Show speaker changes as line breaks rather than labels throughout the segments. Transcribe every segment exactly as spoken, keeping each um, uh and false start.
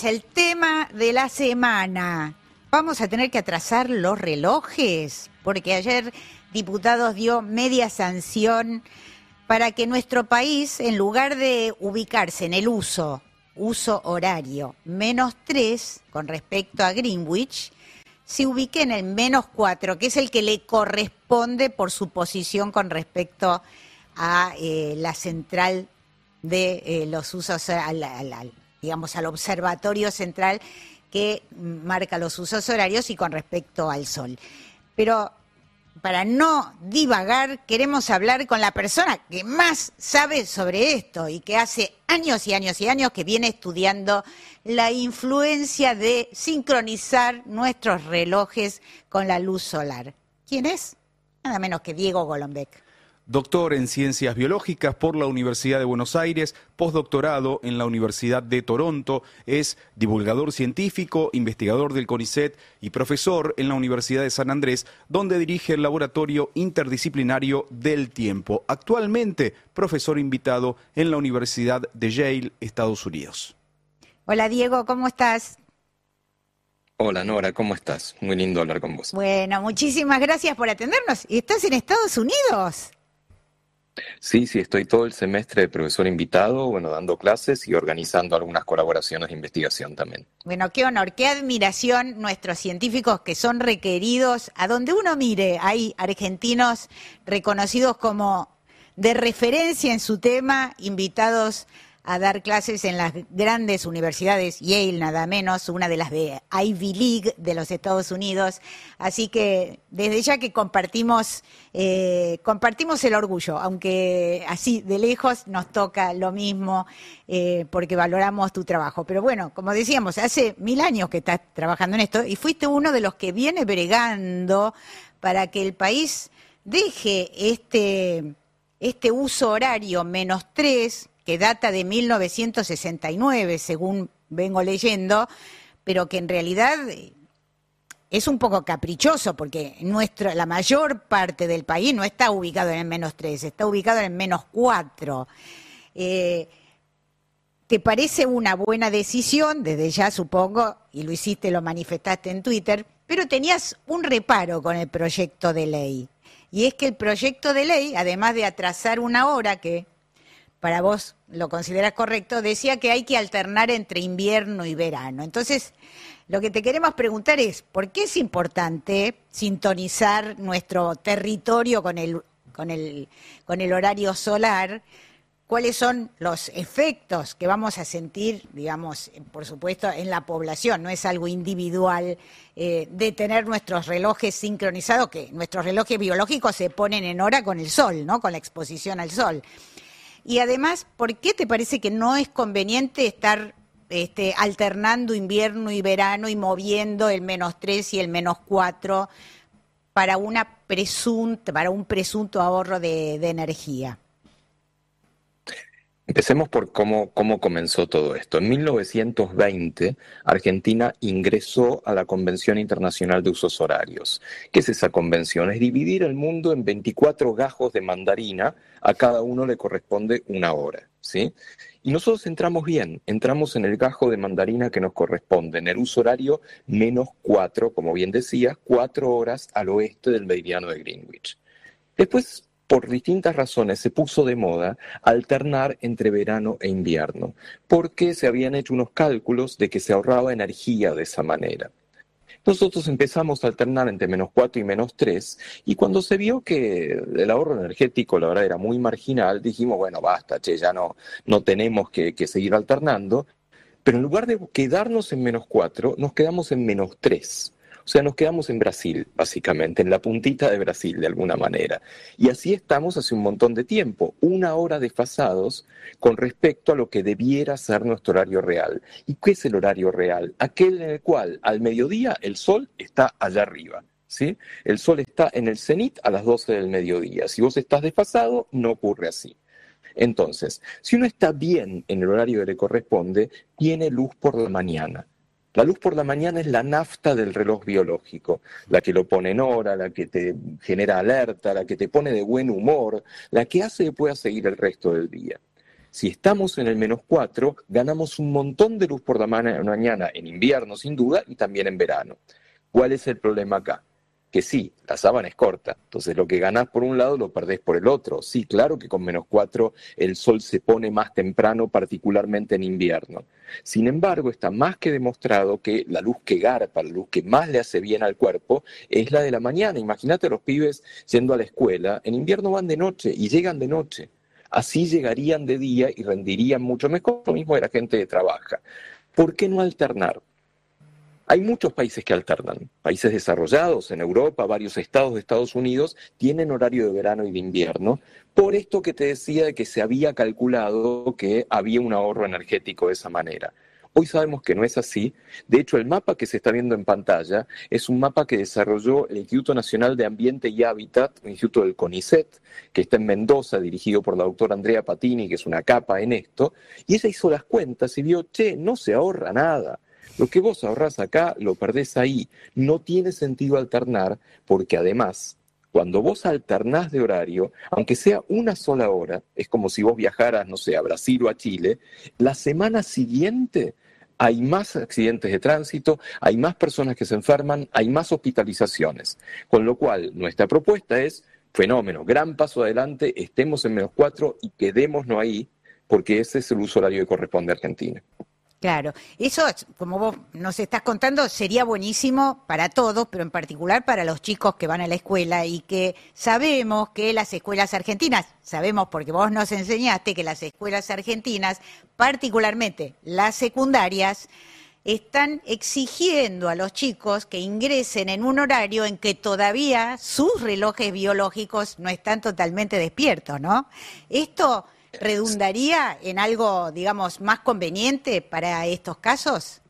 El tema de la semana. Vamos a tener que atrasar los relojes, porque ayer Diputados dio media sanción para que nuestro país, en lugar de ubicarse en el uso, uso horario menos tres con respecto a Greenwich, se ubique en el menos cuatro, que es el que le corresponde por su posición con respecto a eh, la central de eh, los usos, al, al, al, digamos, al observatorio central que marca los usos horarios y con respecto al sol. Pero para no divagar, queremos hablar con la persona que más sabe sobre esto y que hace años y años y años que viene estudiando la influencia de sincronizar nuestros relojes con la luz solar. ¿Quién es? Nada menos que Diego Golombek.
Doctor en Ciencias Biológicas por la Universidad de Buenos Aires, postdoctorado en la Universidad de Toronto, es divulgador científico, investigador del CONICET y profesor en la Universidad de San Andrés, donde dirige el Laboratorio Interdisciplinario del Tiempo. Actualmente, profesor invitado en la Universidad de Yale, Estados Unidos.
Hola Diego, ¿cómo estás?
Hola Nora, ¿cómo estás? Muy lindo hablar con vos.
Bueno, muchísimas gracias por atendernos. ¿Estás en Estados Unidos?
Sí, sí, estoy todo el semestre de profesor invitado, bueno, dando clases y organizando algunas colaboraciones de investigación también.
Bueno, qué honor, qué admiración nuestros científicos que son requeridos. A donde uno mire, hay argentinos reconocidos como de referencia en su tema, invitados a dar clases en las grandes universidades, Yale nada menos, una de las de Ivy League de los Estados Unidos. Así que desde ya que compartimos, eh, compartimos el orgullo, aunque así de lejos nos toca lo mismo eh, porque valoramos tu trabajo. Pero bueno, como decíamos, hace mil años que estás trabajando en esto y fuiste uno de los que viene bregando para que el país deje este, este uso horario menos tres, que data de mil novecientos sesenta y nueve, según vengo leyendo, pero que en realidad es un poco caprichoso, porque nuestra, la mayor parte del país no está ubicado en el menos tres, está ubicado en el menos cuatro. Eh, ¿Te parece una buena decisión? Desde ya supongo, y lo hiciste, lo manifestaste en Twitter, pero tenías un reparo con el proyecto de ley. Y es que el proyecto de ley, además de atrasar una hora, que para vos lo considerás correcto, decía que hay que alternar entre invierno y verano. Entonces, lo que te queremos preguntar es, ¿por qué es importante sintonizar nuestro territorio con el, con el, con el horario solar? ¿Cuáles son los efectos que vamos a sentir, digamos, por supuesto, en la población? No es algo individual eh, de tener nuestros relojes sincronizados, que nuestros relojes biológicos se ponen en hora con el sol, ¿no? Con la exposición al sol. Y además, ¿por qué te parece que no es conveniente estar este, alternando invierno y verano y moviendo el menos tres y el menos cuatro para, una presunta, para un presunto ahorro de, de energía?
Empecemos por cómo, cómo comenzó todo esto. En mil novecientos veinte, Argentina ingresó a la Convención Internacional de Usos Horarios. ¿Qué es esa convención? Es dividir el mundo en veinticuatro gajos de mandarina, a cada uno le corresponde una hora, ¿sí? Y nosotros entramos bien, entramos en el gajo de mandarina que nos corresponde, en el uso horario menos cuatro, como bien decías, cuatro horas al oeste del meridiano de Greenwich. Después, por distintas razones, se puso de moda alternar entre verano e invierno, porque se habían hecho unos cálculos de que se ahorraba energía de esa manera. Nosotros empezamos a alternar entre menos cuatro y menos tres, y cuando se vio que el ahorro energético, la verdad, era muy marginal, dijimos, bueno, basta, che, ya no, no tenemos que, que seguir alternando, pero en lugar de quedarnos en menos cuatro, nos quedamos en menos tres. O sea, nos quedamos en Brasil, básicamente, en la puntita de Brasil, de alguna manera. Y así estamos hace un montón de tiempo, una hora desfasados con respecto a lo que debiera ser nuestro horario real. ¿Y qué es el horario real? Aquel en el cual al mediodía el sol está allá arriba, ¿sí? El sol está en el cenit a las doce del mediodía. Si vos estás desfasado, no ocurre así. Entonces, si uno está bien en el horario que le corresponde, tiene luz por la mañana. La luz por la mañana es la nafta del reloj biológico, la que lo pone en hora, la que te genera alerta, la que te pone de buen humor, la que hace que puedas seguir el resto del día. Si estamos en el menos cuatro, ganamos un montón de luz por la mañana en invierno, sin duda, y también en verano. ¿Cuál es el problema acá? Que sí, la sábana es corta, entonces lo que ganás por un lado lo perdés por el otro. Sí, claro que con menos cuatro el sol se pone más temprano, particularmente en invierno. Sin embargo, está más que demostrado que la luz que garpa, la luz que más le hace bien al cuerpo, es la de la mañana. Imagínate a los pibes yendo a la escuela, en invierno van de noche y llegan de noche. Así llegarían de día y rendirían mucho mejor, lo mismo de la gente que trabaja. ¿Por qué no alternar? Hay muchos países que alternan, países desarrollados en Europa, varios estados de Estados Unidos tienen horario de verano y de invierno, por esto que te decía de que se había calculado que había un ahorro energético de esa manera. Hoy sabemos que no es así. De hecho, el mapa que se está viendo en pantalla es un mapa que desarrolló el Instituto Nacional de Ambiente y Hábitat, un instituto del CONICET, que está en Mendoza, dirigido por la doctora Andrea Patini, que es una capa en esto, y ella hizo las cuentas y vio, che, no se ahorra nada. Lo que vos ahorrás acá, lo perdés ahí. No tiene sentido alternar, porque además, cuando vos alternás de horario, aunque sea una sola hora, es como si vos viajaras, no sé, a Brasil o a Chile, la semana siguiente hay más accidentes de tránsito, hay más personas que se enferman, hay más hospitalizaciones. Con lo cual, nuestra propuesta es, fenómeno, gran paso adelante, estemos en menos cuatro y quedémonos ahí, porque ese es el uso horario que corresponde a Argentina.
Claro, eso, como vos nos estás contando, sería buenísimo para todos, pero en particular para los chicos que van a la escuela y que sabemos que las escuelas argentinas, sabemos porque vos nos enseñaste que las escuelas argentinas, particularmente las secundarias, están exigiendo a los chicos que ingresen en un horario en que todavía sus relojes biológicos no están totalmente despiertos, ¿no? Esto ¿redundaría en algo, digamos, más conveniente para estos casos?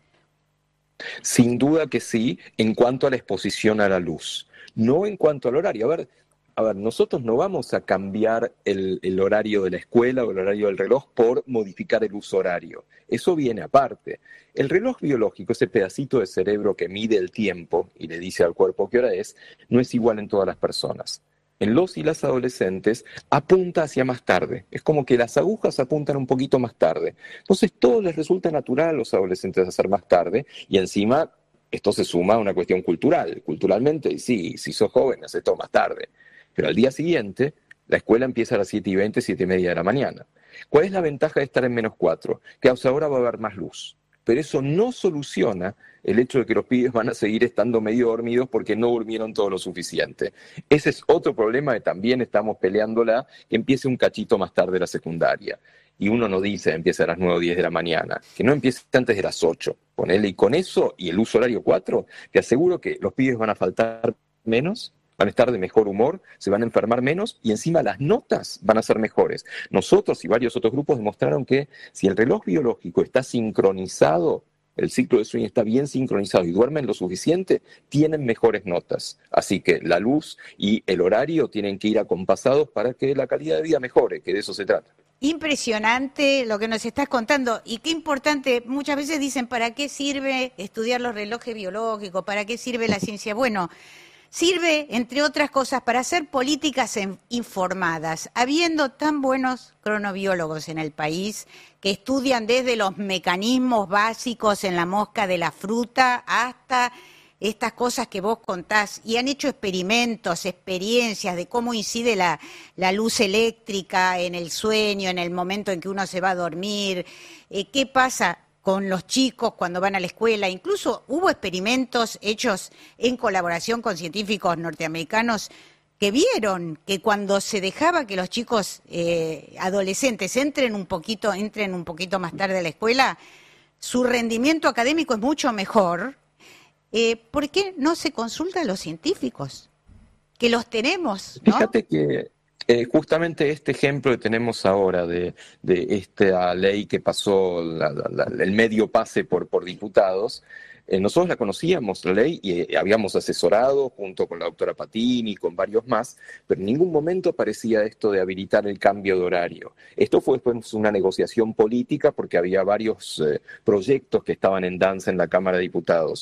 Sin duda que sí, en cuanto a la exposición a la luz, no en cuanto al horario. A ver, a ver, nosotros no vamos a cambiar el, el horario de la escuela o el horario del reloj por modificar el uso horario. Eso viene aparte. El reloj biológico, ese pedacito de cerebro que mide el tiempo y le dice al cuerpo qué hora es, no es igual en todas las personas. En los y las adolescentes apunta hacia más tarde. Es como que las agujas apuntan un poquito más tarde. Entonces todo les resulta natural a los adolescentes hacer más tarde y encima esto se suma a una cuestión cultural. Culturalmente, sí, si sos joven, haces todo más tarde. Pero al día siguiente, la escuela empieza a las siete y veinte, siete y media de la mañana. ¿Cuál es la ventaja de estar en menos cuatro? Que ahora va a haber más luz. Pero eso no soluciona el hecho de que los pibes van a seguir estando medio dormidos porque no durmieron todo lo suficiente. Ese es otro problema que también estamos peleándola, que empiece un cachito más tarde la secundaria. Y uno no dice empieza a las nueve o diez de la mañana, que no empiece antes de las ocho. Ponele, y con eso y el uso horario cuatro, te aseguro que los pibes van a faltar menos, van a estar de mejor humor, se van a enfermar menos y encima las notas van a ser mejores. Nosotros y varios otros grupos demostraron que si el reloj biológico está sincronizado, el ciclo de sueño está bien sincronizado y duermen lo suficiente, tienen mejores notas. Así que la luz y el horario tienen que ir acompasados para que la calidad de vida mejore, que de eso se trata.
Impresionante lo que nos estás contando y qué importante, muchas veces dicen, ¿para qué sirve estudiar los relojes biológicos? ¿Para qué sirve la ciencia? Bueno, sirve, entre otras cosas, para hacer políticas informadas, habiendo tan buenos cronobiólogos en el país que estudian desde los mecanismos básicos en la mosca de la fruta hasta estas cosas que vos contás, y han hecho experimentos, experiencias de cómo incide la, la luz eléctrica en el sueño, en el momento en que uno se va a dormir, eh, qué pasa con los chicos cuando van a la escuela. Incluso hubo experimentos hechos en colaboración con científicos norteamericanos que vieron que cuando se dejaba que los chicos eh, adolescentes entren un poquito, entren un poquito más tarde a la escuela, su rendimiento académico es mucho mejor. Eh, ¿Por qué no se consulta a los científicos? Que los tenemos, ¿no?
Fíjate que eh, justamente este ejemplo que tenemos ahora de, de esta ley que pasó, la, la, el medio pase por, por diputados, eh, nosotros la conocíamos, la ley, y eh, habíamos asesorado junto con la doctora Patini y con varios más, pero en ningún momento aparecía esto de habilitar el cambio de horario. Esto fue después una negociación política porque había varios eh, proyectos que estaban en danza en la Cámara de Diputados.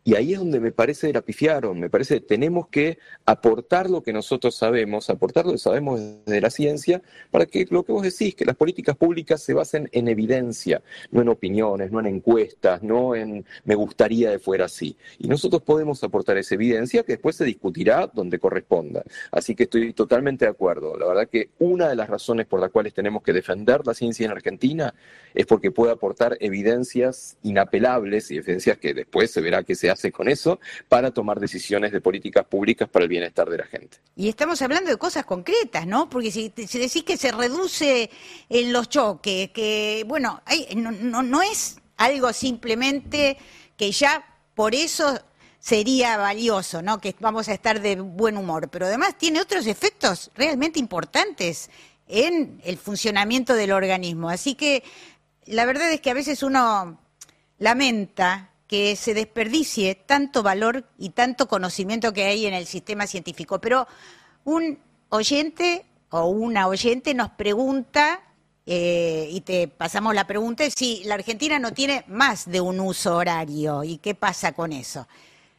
Y ahí es donde me parece que la pifiaron, me parece que tenemos que aportar lo que nosotros sabemos, aportar lo que sabemos desde la ciencia, para que lo que vos decís, que las políticas públicas se basen en evidencia, no en opiniones, no en encuestas, no en me gustaría que fuera así. Y nosotros podemos aportar esa evidencia que después se discutirá donde corresponda. Así que estoy totalmente de acuerdo. La verdad que una de las razones por las cuales tenemos que defender la ciencia en Argentina es porque puede aportar evidencias inapelables y evidencias que después se verá qué se hace con eso para tomar decisiones de políticas públicas para el bienestar de la gente.
Y estamos hablando de cosas concretas, ¿no? Porque si, si decís que se reduce en los choques, que, bueno, hay, no, no, no es algo simplemente que ya por eso sería valioso, ¿no? Que vamos a estar de buen humor, pero además tiene otros efectos realmente importantes en el funcionamiento del organismo. Así que la verdad es que a veces uno lamenta que se desperdicie tanto valor y tanto conocimiento que hay en el sistema científico. Pero un oyente o una oyente nos pregunta, eh, y te pasamos la pregunta, si la Argentina no tiene más de un uso horario, ¿y qué pasa con eso?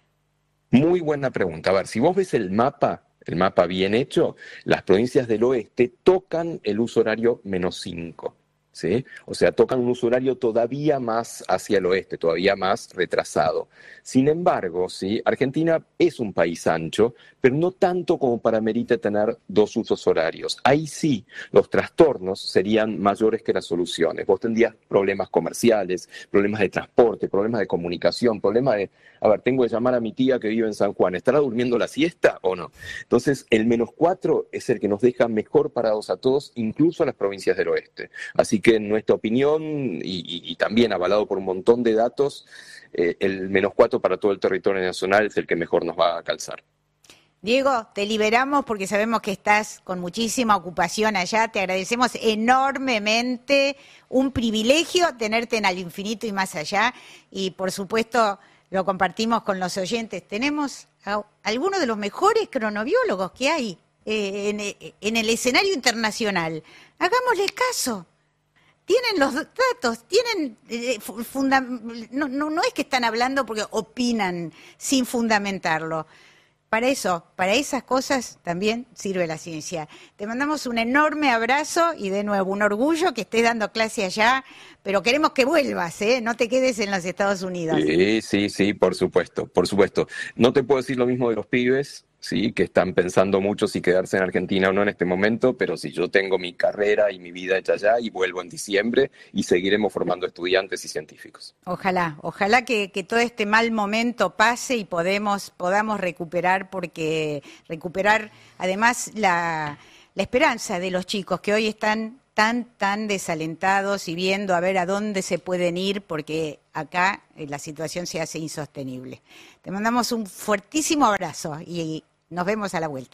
Muy buena pregunta. A ver, si vos ves el mapa, el mapa bien hecho, las provincias del oeste tocan el uso horario menos cinco. ¿Sí? O sea, tocan un uso horario todavía más hacia el oeste, todavía más retrasado. Sin embargo, ¿sí? Argentina es un país ancho, pero no tanto como para merite tener dos usos horarios. Ahí sí, los trastornos serían mayores que las soluciones. Vos tendrías problemas comerciales, problemas de transporte, problemas de comunicación, problemas de, a ver, tengo que llamar a mi tía que vive en San Juan, ¿estará durmiendo la siesta o no? Entonces, el menos cuatro es el que nos deja mejor parados a todos, incluso a las provincias del oeste. Así que en nuestra opinión, y, y, y también avalado por un montón de datos, eh, el menos cuatro para todo el territorio nacional es el que mejor nos va a calzar.
Diego, te liberamos porque sabemos que estás con muchísima ocupación allá. Te agradecemos enormemente. Un privilegio tenerte en Al Infinito y Más Allá. Y, por supuesto, lo compartimos con los oyentes. Tenemos a algunos de los mejores cronobiólogos que hay eh, en, en el escenario internacional. Hagámosles caso. Tienen los datos, tienen eh, funda no, no, no es que están hablando porque opinan sin fundamentarlo. Para eso, para esas cosas también sirve la ciencia. Te mandamos un enorme abrazo y de nuevo un orgullo que estés dando clase allá, pero queremos que vuelvas, ¿eh? No te quedes en los Estados Unidos.
Sí, sí, sí, por supuesto, por supuesto. No te puedo decir lo mismo de los pibes, sí, que están pensando mucho si quedarse en Argentina o no en este momento, pero sí, yo tengo mi carrera y mi vida hecha allá y vuelvo en diciembre y seguiremos formando estudiantes y científicos.
Ojalá, ojalá que, que todo este mal momento pase y podemos, podamos recuperar, porque recuperar además la, la esperanza de los chicos que hoy están tan, tan desalentados y viendo a ver a dónde se pueden ir, porque acá la situación se hace insostenible. Te mandamos un fuertísimo abrazo y nos vemos a la vuelta.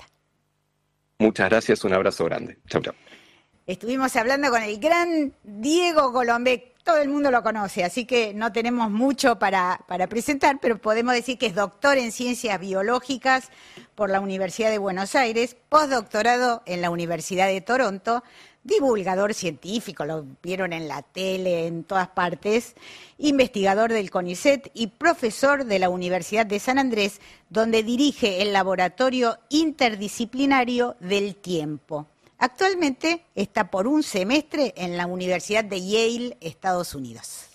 Muchas gracias, un abrazo grande. Chau, chau.
Estuvimos hablando con el gran Diego Golombek. Todo el mundo lo conoce, así que no tenemos mucho para, para presentar, pero podemos decir que es doctor en Ciencias Biológicas por la Universidad de Buenos Aires, postdoctorado en la Universidad de Toronto, divulgador científico, lo vieron en la tele, en todas partes, investigador del CONICET y profesor de la Universidad de San Andrés, donde dirige el Laboratorio Interdisciplinario del Tiempo. Actualmente está por un semestre en la Universidad de Yale, Estados Unidos.